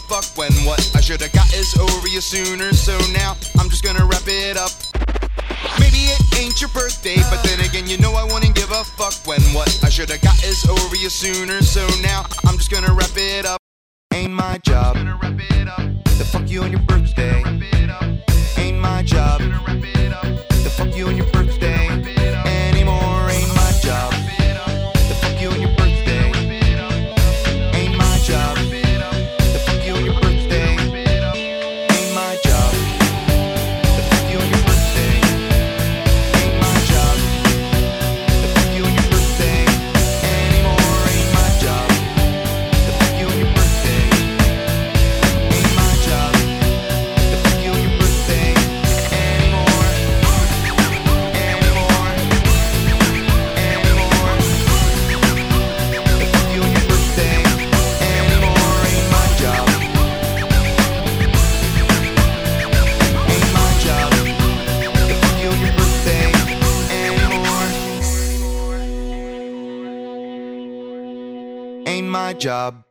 fuck when what I should've got is over you sooner. So now I'm just gonna wrap it up. Maybe it ain't your birthday, but then again, you know I wouldn't give a fuck when what I should've got is over you sooner. So now I'm just gonna wrap it up. Ain't my job to fuck you on your birthday. Ain't my job to fuck you on your birthday anymore. Ain't my job to fuck you on your birthday. Ain't my job to fuck you on your birthday. Ain't my job to fuck you on your birthday. Ain't my job to fuck you on your birthday anymore. Ain't my job to fuck you on your birthday. Ain't my job to fuck you on your birthday anymore. Anymore. Anymore. To fuck you on your birthday anymore. Ain't my job. Ain't my job to fuck you on your birthday anymore. Ain't my job.